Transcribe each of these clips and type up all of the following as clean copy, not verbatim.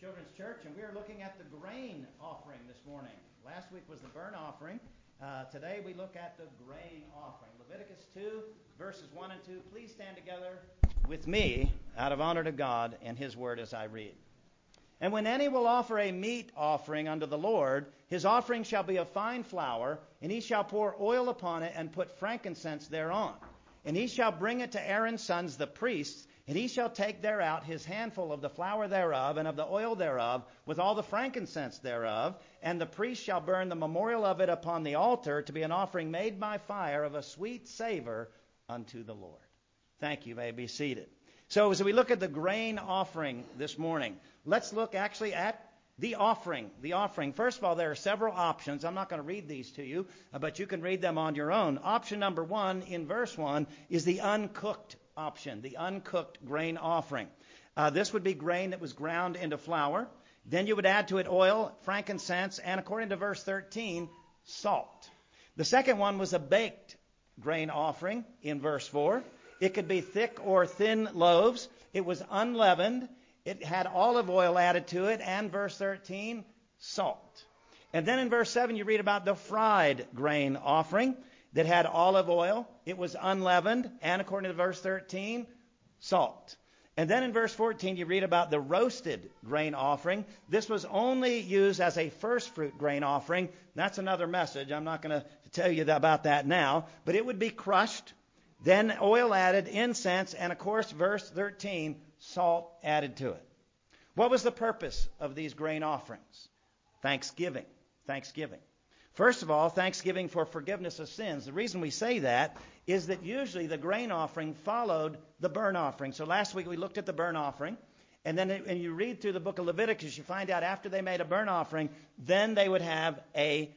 Children's Church, and we are looking at the grain offering this morning. Last week was the burnt offering. Today we look at the grain offering. Leviticus 2, verses 1 and 2. Please stand together with me out of honor to God and His word as I read. And when any will offer a meat offering unto the Lord, his offering shall be of fine flour, and he shall pour oil upon it and put frankincense thereon. And he shall bring it to Aaron's sons the priests, and he shall take thereout his handful of the flour thereof and of the oil thereof with all the frankincense thereof, and the priest shall burn the memorial of it upon the altar to be an offering made by fire of a sweet savor unto the Lord. Thank you. You may be seated. So as we look at the grain offering this morning, let's look actually at the offering. The offering. First of all, there are several options. I'm not going to read these to you, but you can read them on your own. Option number 1 in verse 1 is the uncooked option, the uncooked grain offering. This would be grain that was ground into flour. Then you would add to it oil, frankincense, and according to verse 13, salt. The second one was a baked grain offering in verse 4. It could be thick or thin loaves. It was unleavened. It had olive oil added to it, and verse 13, salt. And then in verse 7, you read about the fried grain offering that had olive oil. It was unleavened, and according to verse 13, salt. And then in verse 14, you read about the roasted grain offering. This was only used as a first fruit grain offering. That's another message. I'm not going to tell you about that now. But it would be crushed, then oil added, incense, and of course, verse 13, salt added to it. What was the purpose of these grain offerings? Thanksgiving. Thanksgiving. First of all, thanksgiving for forgiveness of sins. The reason we say that is that usually the grain offering followed the burnt offering. So last week we looked at the burnt offering, and then when you read through the book of Leviticus, you find out after they made a burnt offering, then they would have a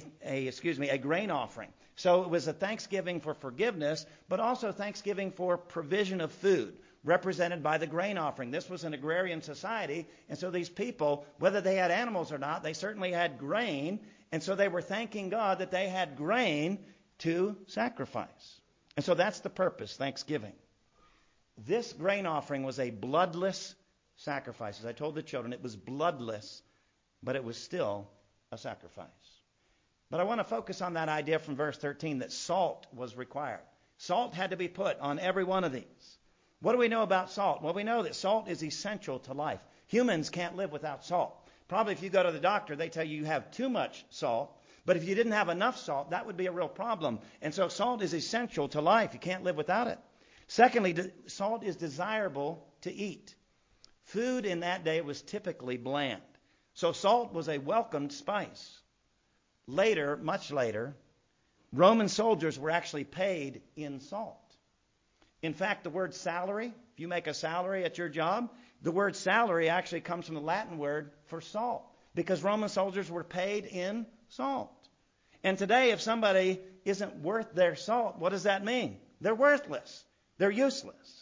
grain offering. So it was a thanksgiving for forgiveness, but also thanksgiving for provision of food, represented by the grain offering. This was an agrarian society, and so these people, whether they had animals or not, they certainly had grain, and so they were thanking God that they had grain to sacrifice. And so that's the purpose, thanksgiving. This grain offering was a bloodless sacrifice. As I told the children, it was bloodless, but it was still a sacrifice. But I want to focus on that idea from verse 13 that salt was required. Salt had to be put on every one of these. What do we know about salt? Well, we know that salt is essential to life. Humans can't live without salt. Probably if you go to the doctor, they tell you have too much salt. But if you didn't have enough salt, that would be a real problem. And so salt is essential to life. You can't live without it. Secondly, salt is desirable to eat. Food in that day was typically bland. So salt was a welcomed spice. Later, much later, Roman soldiers were actually paid in salt. In fact, the word salary, if you make a salary at your job, the word salary actually comes from the Latin word for salt, because Roman soldiers were paid in salt. And today, if somebody isn't worth their salt, what does that mean? They're worthless. They're useless.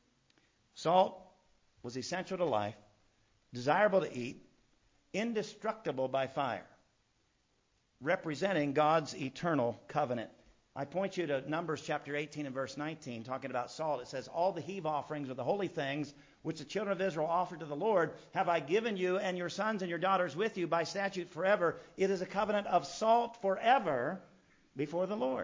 Salt was essential to life, desirable to eat, indestructible by fire, representing God's eternal covenant. I point you to Numbers chapter 18 and verse 19, talking about salt. It says, all the heave offerings of the holy things which the children of Israel offered to the Lord have I given you and your sons and your daughters with you by statute forever. It is a covenant of salt forever before the Lord.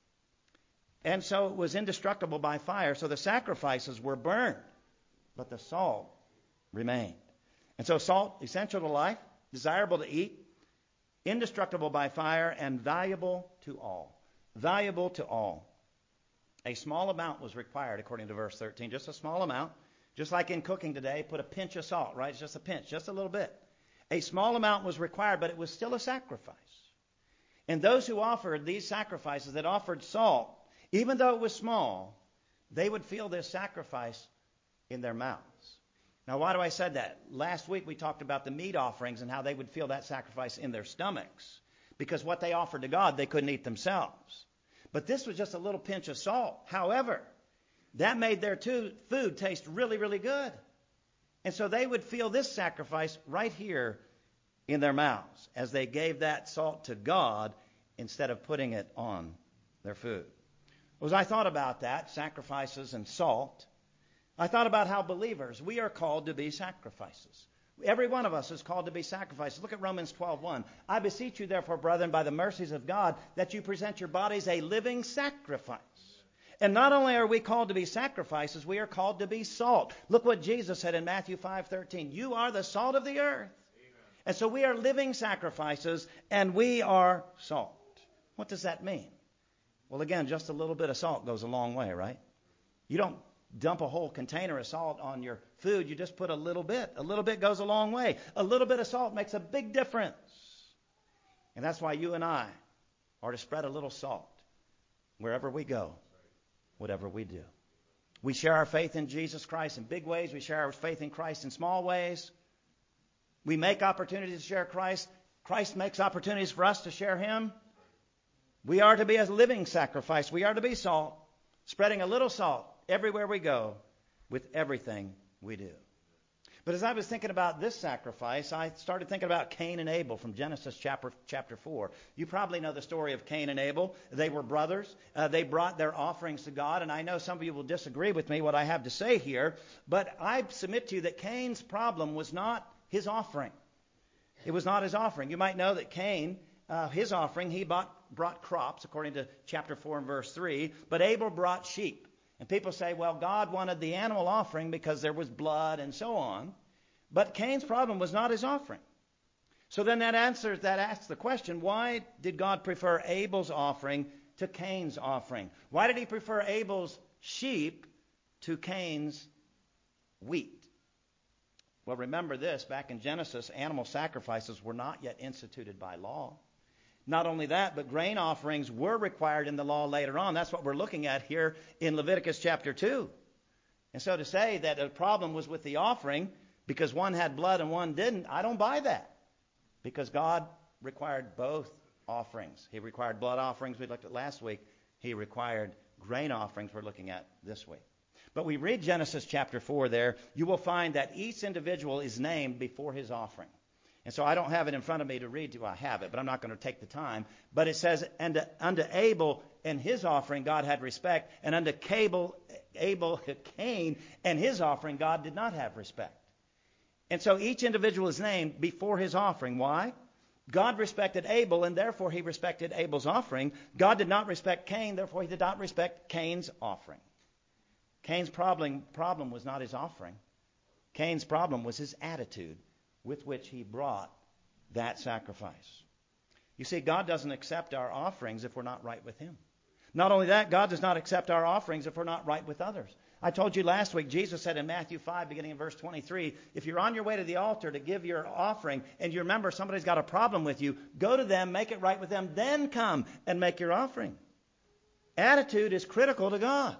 And so it was indestructible by fire. So the sacrifices were burned, but the salt remained. And so salt, essential to life, desirable to eat, indestructible by fire, and valuable to all. Valuable to all. A small amount was required according to verse 13. Just a small amount. Just like in cooking today, put a pinch of salt, right? It's just a pinch, just a little bit. A small amount was required, but it was still a sacrifice. And those who offered these sacrifices, that offered salt, even though it was small, they would feel this sacrifice in their mouths. Now, why do I say that? Last week we talked about the meat offerings and how they would feel that sacrifice in their stomachs, because what they offered to God, they couldn't eat themselves. But this was just a little pinch of salt. However, that made their food taste really, really good. And so they would feel this sacrifice right here in their mouths as they gave that salt to God instead of putting it on their food. As I thought about that, sacrifices and salt, I thought about how believers, we are called to be sacrifices. Every one of us is called to be sacrificed. Look at Romans 12:1. I beseech you, therefore, brethren, by the mercies of God, that you present your bodies a living sacrifice. And not only are we called to be sacrifices, we are called to be salt. Look what Jesus said in Matthew 5:13. You are the salt of the earth. Amen. And so we are living sacrifices, and we are salt. What does that mean? Well, again, just a little bit of salt goes a long way, right? You don't dump a whole container of salt on your food. You just put a little bit. A little bit goes a long way. A little bit of salt makes a big difference. And that's why you and I are to spread a little salt wherever we go, whatever we do. We share our faith in Jesus Christ in big ways. We share our faith in Christ in small ways. We make opportunities to share Christ. Christ makes opportunities for us to share Him. We are to be a living sacrifice. We are to be salt, spreading a little salt everywhere we go with everything we do. But as I was thinking about this sacrifice, I started thinking about Cain and Abel from Genesis chapter 4. You probably know the story of Cain and Abel. They were brothers. They brought their offerings to God. And I know some of you will disagree with me what I have to say here. But I submit to you that Cain's problem was not his offering. It was not his offering. You might know that Cain, his offering, he brought crops, according to chapter 4 and verse 3. But Abel brought sheep. And people say, well, God wanted the animal offering because there was blood and so on. But Cain's problem was not his offering. So then that asks the question, why did God prefer Abel's offering to Cain's offering? Why did He prefer Abel's sheep to Cain's wheat? Well, remember this, back in Genesis, animal sacrifices were not yet instituted by law. Not only that, but grain offerings were required in the law later on. That's what we're looking at here in Leviticus chapter 2. And so to say that a problem was with the offering because one had blood and one didn't, I don't buy that. Because God required both offerings. He required blood offerings we looked at last week. He required grain offerings we're looking at this week. But we read Genesis chapter 4 there, you will find that each individual is named before his offering. And so I don't have it in front of me to read to you. I have it, but I'm not going to take the time. But it says, and unto Abel and his offering God had respect, and unto Cain and his offering God did not have respect. And so each individual is named before his offering. Why? God respected Abel, and therefore He respected Abel's offering. God did not respect Cain, therefore He did not respect Cain's offering. Cain's problem was not his offering. Cain's problem was his attitude with which he brought that sacrifice. You see, God doesn't accept our offerings if we're not right with Him. Not only that, God does not accept our offerings if we're not right with others. I told you last week, Jesus said in Matthew 5, beginning in verse 23, if you're on your way to the altar to give your offering and you remember somebody's got a problem with you, go to them, make it right with them, then come and make your offering. Attitude is critical to God.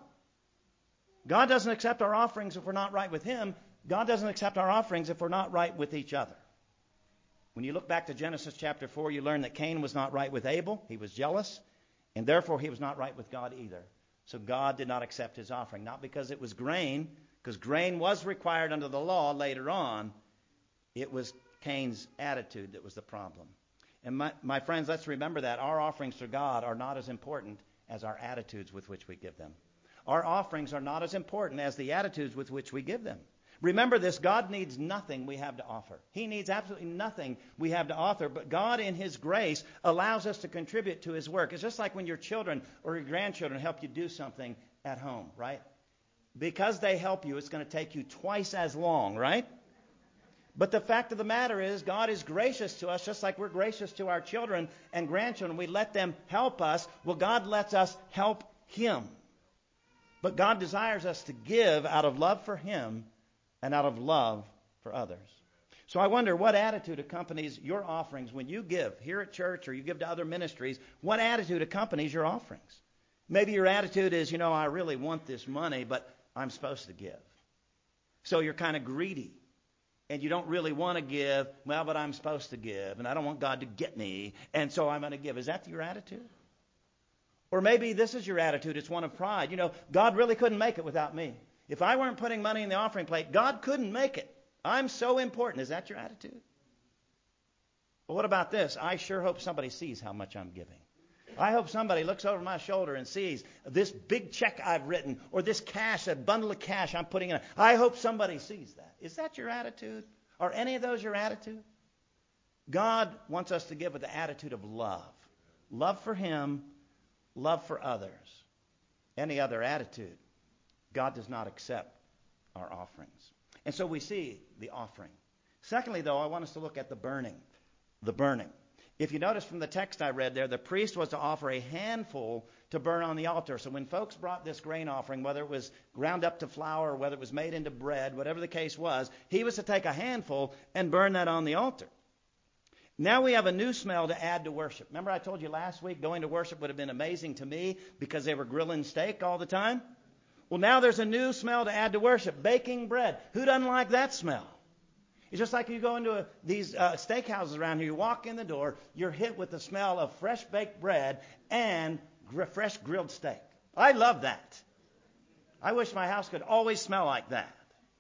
God doesn't accept our offerings if we're not right with Him. God doesn't accept our offerings if we're not right with each other. When you look back to Genesis chapter 4, you learn that Cain was not right with Abel. He was jealous, and therefore he was not right with God either. So God did not accept his offering, not because it was grain, because grain was required under the law later on. It was Cain's attitude that was the problem. And my friends, let's remember that our offerings to God are not as important as our attitudes with which we give them. Our offerings are not as important as the attitudes with which we give them. Remember this, God needs nothing we have to offer. He needs absolutely nothing we have to offer, but God in His grace allows us to contribute to His work. It's just like when your children or your grandchildren help you do something at home, right? Because they help you, it's going to take you twice as long, right? But the fact of the matter is, God is gracious to us, just like we're gracious to our children and grandchildren. We let them help us. Well, God lets us help Him. But God desires us to give out of love for Him and out of love for others. So I wonder what attitude accompanies your offerings when you give here at church or you give to other ministries. What attitude accompanies your offerings? Maybe your attitude is, I really want this money, but I'm supposed to give. So you're kind of greedy. And you don't really want to give, but I'm supposed to give. And I don't want God to get me. And so I'm going to give. Is that your attitude? Or maybe this is your attitude. It's one of pride. God really couldn't make it without me. If I weren't putting money in the offering plate, God couldn't make it. I'm so important. Is that your attitude? Well, what about this? I sure hope somebody sees how much I'm giving. I hope somebody looks over my shoulder and sees this big check I've written or this cash, a bundle of cash I'm putting in. I hope somebody sees that. Is that your attitude? Are any of those your attitude? God wants us to give with the attitude of love. Love for Him, love for others. Any other attitude, God does not accept our offerings. And so we see the offering. Secondly, though, I want us to look at the burning. The burning. If you notice from the text I read there, the priest was to offer a handful to burn on the altar. So when folks brought this grain offering, whether it was ground up to flour, whether it was made into bread, whatever the case was, he was to take a handful and burn that on the altar. Now we have a new smell to add to worship. Remember I told you last week going to worship would have been amazing to me because they were grilling steak all the time? Well, now there's a new smell to add to worship, baking bread. Who doesn't like that smell? It's just like you go into these steakhouses around here. You walk in the door, you're hit with the smell of fresh baked bread and fresh grilled steak. I love that. I wish my house could always smell like that.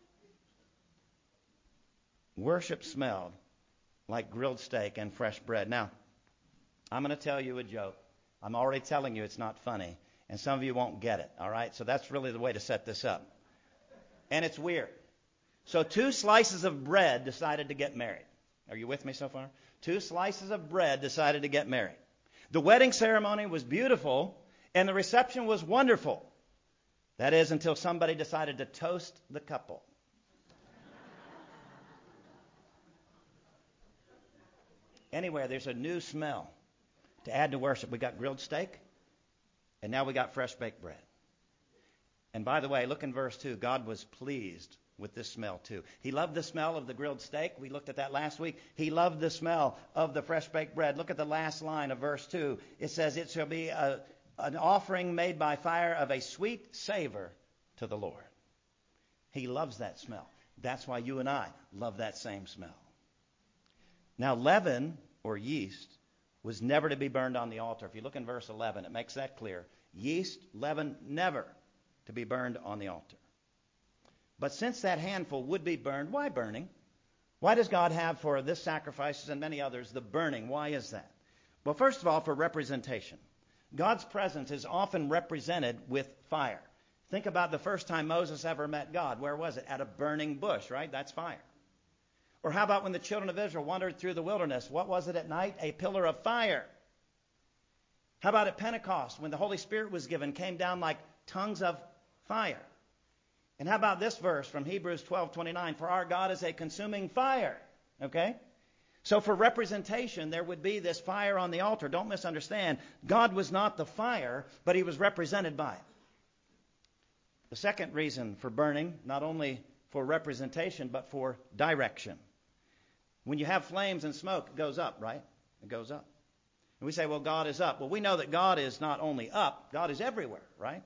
Worship smelled like grilled steak and fresh bread. Now, I'm going to tell you a joke. I'm already telling you it's not funny, and some of you won't get it, all right? So that's really the way to set this up. And it's weird. So 2 slices of bread decided to get married. Are you with me so far? 2 slices of bread decided to get married. The wedding ceremony was beautiful, and the reception was wonderful. That is, until somebody decided to toast the couple. Anyway, there's a new smell to add to worship. We got grilled steak, and now we got fresh baked bread. And by the way, look in verse 2. God was pleased with this smell too. He loved the smell of the grilled steak. We looked at that last week. He loved the smell of the fresh baked bread. Look at the last line of verse 2. It says, it shall be an offering made by fire of a sweet savor to the Lord. He loves that smell. That's why you and I love that same smell. Now, leaven, or yeast, was never to be burned on the altar. If you look in verse 11, it makes that clear. Yeast, leaven, never to be burned on the altar. But since that handful would be burned, why burning? Why does God have for this sacrifices and many others the burning? Why is that? Well, first of all, for representation. God's presence is often represented with fire. Think about the first time Moses ever met God. Where was it? At a burning bush, right? That's fire. Or how about when the children of Israel wandered through the wilderness? What was it at night? A pillar of fire. How about at Pentecost when the Holy Spirit was given, came down like tongues of fire? And how about this verse from Hebrews 12:29? For our God is a consuming fire. Okay? So for representation, there would be this fire on the altar. Don't misunderstand. God was not the fire, but He was represented by it. The second reason for burning, not only for representation, but for direction. When you have flames and smoke, it goes up, right? It goes up. And we say, well, God is up. Well, we know that God is not only up, God is everywhere, right?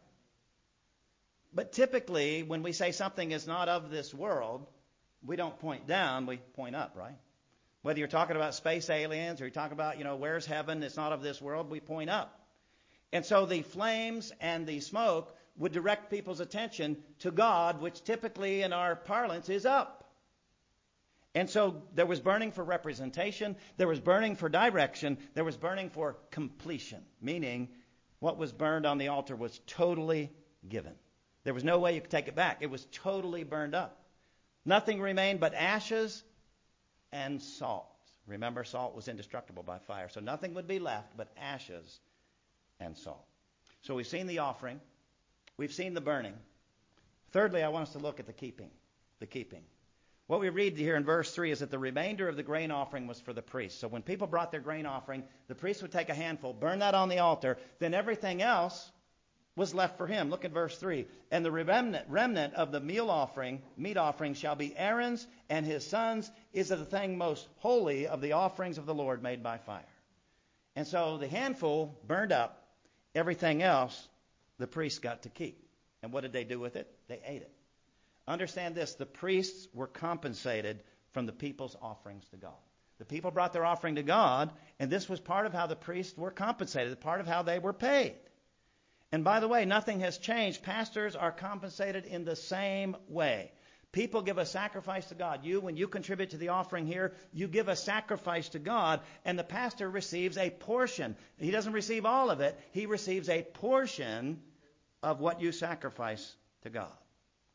But typically, when we say something is not of this world, we don't point down, we point up, right? Whether you're talking about space aliens or you're talking about, where's heaven, it's not of this world, we point up. And so the flames and the smoke would direct people's attention to God, which typically in our parlance is up. And so there was burning for representation, there was burning for direction, there was burning for completion, meaning what was burned on the altar was totally given. There was no way you could take it back. It was totally burned up. Nothing remained but ashes and salt. Remember, salt was indestructible by fire, so nothing would be left but ashes and salt. So we've seen the offering. We've seen the burning. Thirdly, I want us to look at the keeping. The keeping. What we read here in verse 3 is that the remainder of the grain offering was for the priest. So when people brought their grain offering, the priest would take a handful, burn that on the altar, then everything else was left for him. Look at verse 3. And the remnant of the meat offering shall be Aaron's, and his sons is the thing most holy of the offerings of the Lord made by fire. And so the handful burned up, everything else the priests got to keep. And what did they do with it? They ate it. Understand this, the priests were compensated from the people's offerings to God. The people brought their offering to God, and this was part of how the priests were compensated, part of how they were paid. And by the way, nothing has changed. Pastors are compensated in the same way. People give a sacrifice to God. When you contribute to the offering here, you give a sacrifice to God, and the pastor receives a portion. He doesn't receive all of it. He receives a portion of what you sacrifice to God.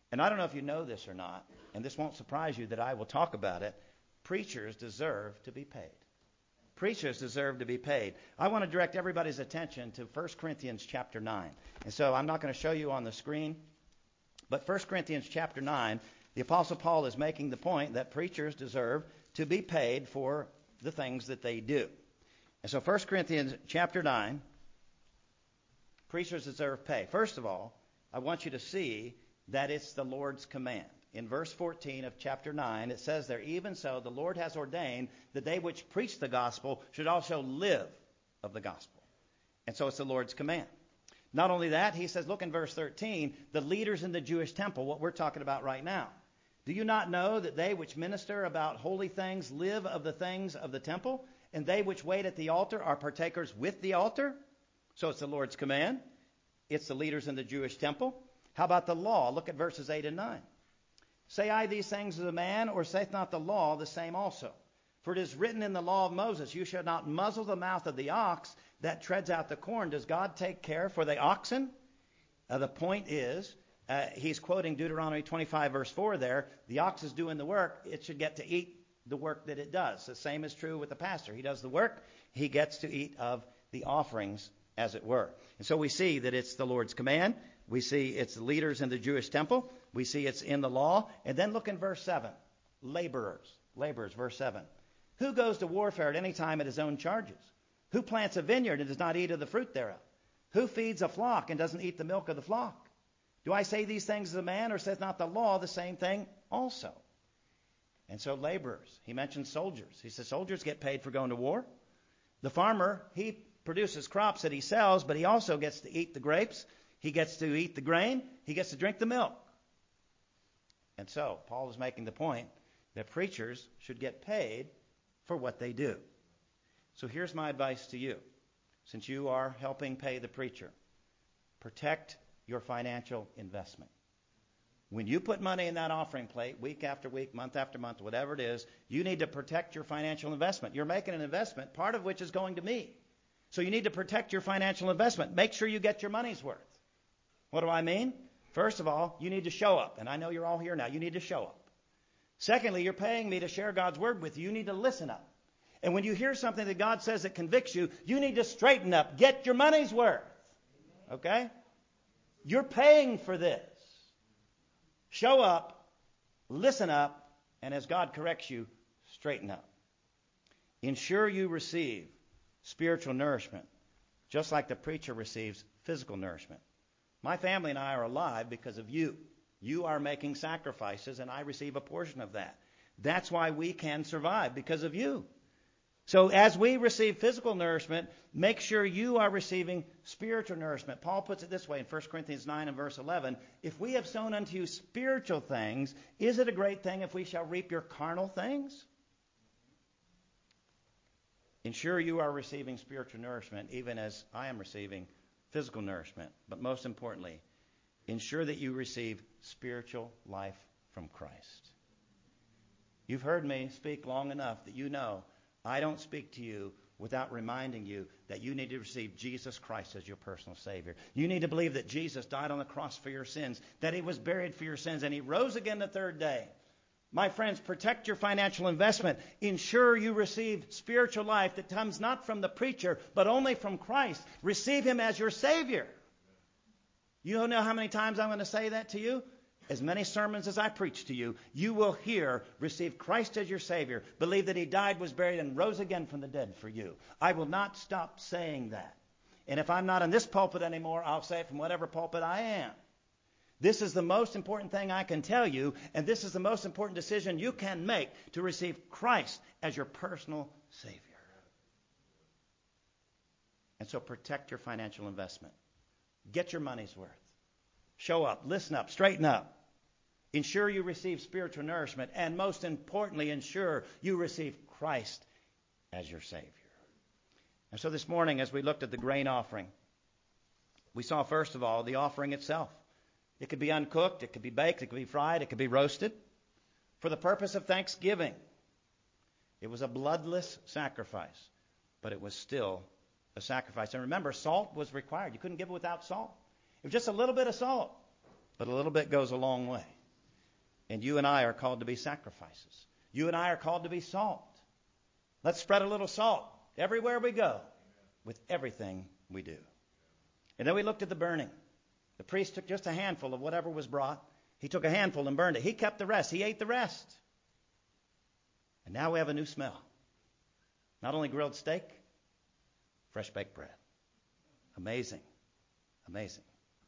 And I don't know if you know this or not, and this won't surprise you that I will talk about it. Preachers deserve to be paid. Preachers deserve to be paid. I want to direct everybody's attention to 1 Corinthians chapter 9. And so I'm not going to show you on the screen, but 1 Corinthians chapter 9, the Apostle Paul is making the point that preachers deserve to be paid for the things that they do. And so 1 Corinthians chapter 9, preachers deserve pay. First of all, I want you to see that it's the Lord's command. In verse 14 of chapter 9, it says there, even so, the Lord has ordained that they which preach the gospel should also live of the gospel. And so it's the Lord's command. Not only that, he says, look in verse 13, the leaders in the Jewish temple, what we're talking about right now. Do you not know that they which minister about holy things live of the things of the temple, and they which wait at the altar are partakers with the altar? So it's the Lord's command. It's the leaders in the Jewish temple. How about the law? Look at verses 8 and 9. Say I these things as a man, or saith not the law the same also? For it is written in the law of Moses, you shall not muzzle the mouth of the ox that treads out the corn. Does God take care for the oxen? The point is, he's quoting Deuteronomy 25 verse 4 there. The ox is doing the work. It should get to eat the work that it does. The same is true with the pastor. He does the work. He gets to eat of the offerings, as it were. And so we see that it's the Lord's command. We see it's the leaders in the Jewish temple. We see it's in the law. And then look in verse 7. Laborers. Laborers, verse 7. Who goes to warfare at any time at his own charges? Who plants a vineyard and does not eat of the fruit thereof? Who feeds a flock and doesn't eat the milk of the flock? Do I say these things as a man, or says not the law the same thing also? And so laborers. He mentions soldiers. He says soldiers get paid for going to war. The farmer, he produces crops that he sells, but he also gets to eat the grapes. He gets to eat the grain. He gets to drink the milk. And so Paul is making the point that preachers should get paid for what they do. So here's my advice to you. Since you are helping pay the preacher, protect your financial investment. When you put money in that offering plate, week after week, month after month, whatever it is, you need to protect your financial investment. You're making an investment, part of which is going to me. So you need to protect your financial investment. Make sure you get your money's worth. What do I mean? First of all, you need to show up. And I know you're all here now. You need to show up. Secondly, you're paying me to share God's word with you. You need to listen up. And when you hear something that God says that convicts you, you need to straighten up. Get your money's worth. Okay? You're paying for this. Show up, listen up, and as God corrects you, straighten up. Ensure you receive spiritual nourishment, just like the preacher receives physical nourishment. My family and I are alive because of you. You are making sacrifices, and I receive a portion of that. That's why we can survive, because of you. So as we receive physical nourishment, make sure you are receiving spiritual nourishment. Paul puts it this way in 1 Corinthians 9 and verse 11. If we have sown unto you spiritual things, is it a great thing if we shall reap your carnal things? Ensure you are receiving spiritual nourishment, even as I am receiving physical nourishment. But most importantly, ensure that you receive spiritual life from Christ. You've heard me speak long enough that you know I don't speak to you without reminding you that you need to receive Jesus Christ as your personal Savior. You need to believe that Jesus died on the cross for your sins, that he was buried for your sins, and he rose again the third day. My friends, protect your financial investment. Ensure you receive spiritual life that comes not from the preacher, but only from Christ. Receive him as your Savior. You don't know how many times I'm going to say that to you? As many sermons as I preach to you, you will hear, receive Christ as your Savior. Believe that he died, was buried, and rose again from the dead for you. I will not stop saying that. And if I'm not in this pulpit anymore, I'll say it from whatever pulpit I am. This is the most important thing I can tell you, and this is the most important decision you can make to receive Christ as your personal Savior. And so protect your financial investment. Get your money's worth. Show up, listen up, straighten up. Ensure you receive spiritual nourishment, and most importantly, ensure you receive Christ as your Savior. And so this morning, as we looked at the grain offering, we saw, first of all, the offering itself. It could be uncooked, it could be baked, it could be fried, it could be roasted. For the purpose of thanksgiving, it was a bloodless sacrifice, but it was still a sacrifice. And remember, salt was required. You couldn't give it without salt. It was just a little bit of salt, but a little bit goes a long way. And you and I are called to be sacrifices. You and I are called to be salt. Let's spread a little salt everywhere we go with everything we do. And then we looked at the burning. The priest took just a handful of whatever was brought. He took a handful and burned it. He kept the rest. He ate the rest. And now we have a new smell. Not only grilled steak, fresh baked bread. Amazing. Amazing.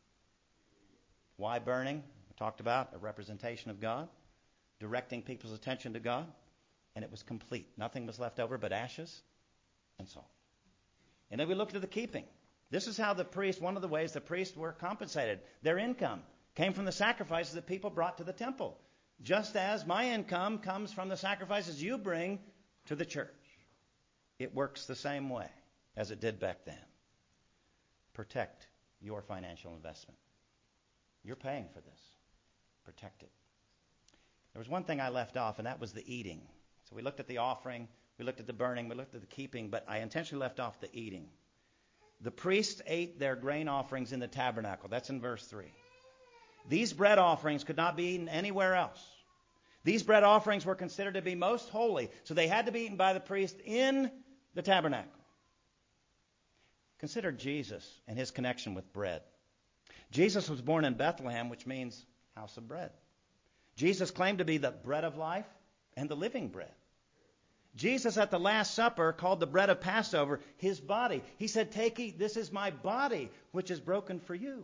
Why burning? We talked about a representation of God, directing people's attention to God, and it was complete. Nothing was left over but ashes and salt. And then we looked at the keeping. This is how the priest, one of the ways the priests were compensated. Their income came from the sacrifices that people brought to the temple, just as my income comes from the sacrifices you bring to the church. It works the same way as it did back then. Protect your financial investment. You're paying for this. Protect it. There was one thing I left off, and that was the eating. So we looked at the offering, we looked at the burning, we looked at the keeping, but I intentionally left off the eating. The priests ate their grain offerings in the tabernacle. That's in verse 3. These bread offerings could not be eaten anywhere else. These bread offerings were considered to be most holy, so they had to be eaten by the priest in the tabernacle. Consider Jesus and his connection with bread. Jesus was born in Bethlehem, which means house of bread. Jesus claimed to be the bread of life and the living bread. Jesus at the Last Supper called the bread of Passover his body. He said, "Take, eat, this is my body, which is broken for you."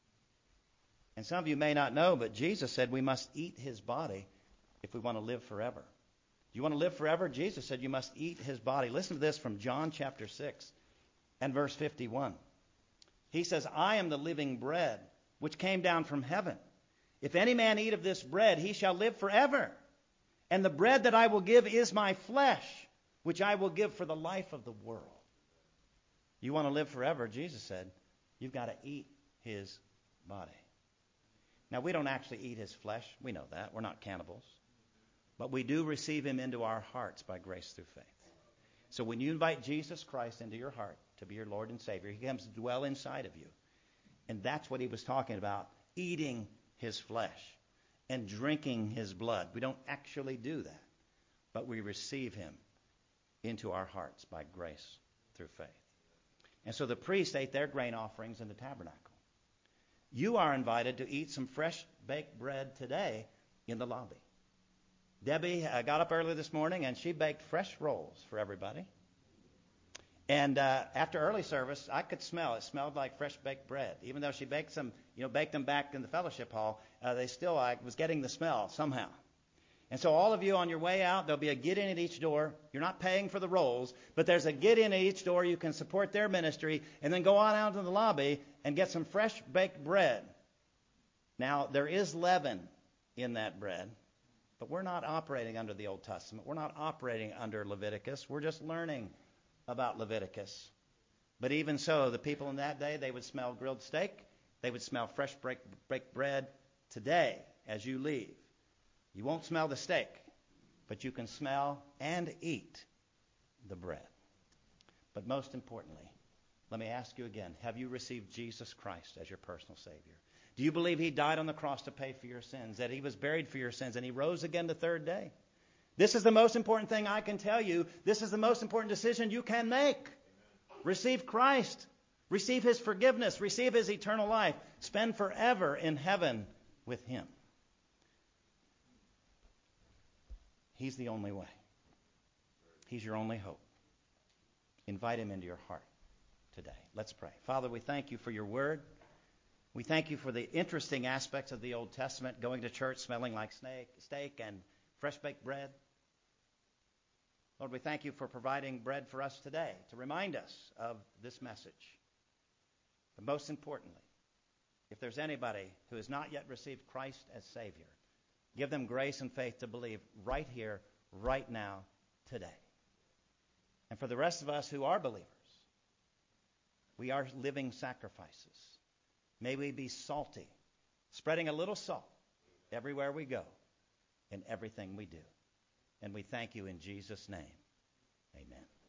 And some of you may not know, but Jesus said we must eat his body if we want to live forever. You want to live forever? Jesus said you must eat his body. Listen to this from John chapter 6 and verse 51. He says, "I am the living bread, which came down from heaven. If any man eat of this bread, he shall live forever. And the bread that I will give is my flesh, which I will give for the life of the world." You want to live forever, Jesus said, you've got to eat his body. Now, we don't actually eat his flesh. We know that. We're not cannibals. But we do receive him into our hearts by grace through faith. So when you invite Jesus Christ into your heart to be your Lord and Savior, he comes to dwell inside of you. And that's what he was talking about, eating his flesh and drinking his blood. We don't actually do that, but we receive him into our hearts by grace through faith. And so the priests ate their grain offerings in the tabernacle. You are invited to eat some fresh baked bread today in the lobby. Debbie got up early this morning and she baked fresh rolls for everybody. And after early service, I could smell it. Smelled like fresh baked bread. Even though she baked some, baked them back in the fellowship hall, I was getting the smell somehow. And so all of you on your way out, there'll be a get in at each door. You're not paying for the rolls, but there's a get in at each door. You can support their ministry and then go on out to the lobby and get some fresh baked bread. Now, there is leaven in that bread, but we're not operating under the Old Testament. We're not operating under Leviticus. We're just learning about Leviticus. But even so, the people in that day, they would smell grilled steak. They would smell fresh baked bread today as you leave. You won't smell the steak, but you can smell and eat the bread. But most importantly, let me ask you again, have you received Jesus Christ as your personal Savior? Do you believe he died on the cross to pay for your sins, that he was buried for your sins, and he rose again the third day? This is the most important thing I can tell you. This is the most important decision you can make. Receive Christ. Receive his forgiveness. Receive his eternal life. Spend forever in heaven with him. He's the only way. He's your only hope. Invite him into your heart today. Let's pray. Father, we thank you for your word. We thank you for the interesting aspects of the Old Testament, going to church smelling like steak and fresh baked bread. Lord, we thank you for providing bread for us today to remind us of this message. But most importantly, if there's anybody who has not yet received Christ as Savior, give them grace and faith to believe right here, right now, today. And for the rest of us who are believers, we are living sacrifices. May we be salty, spreading a little salt everywhere we go, in everything we do. And we thank you in Jesus' name. Amen.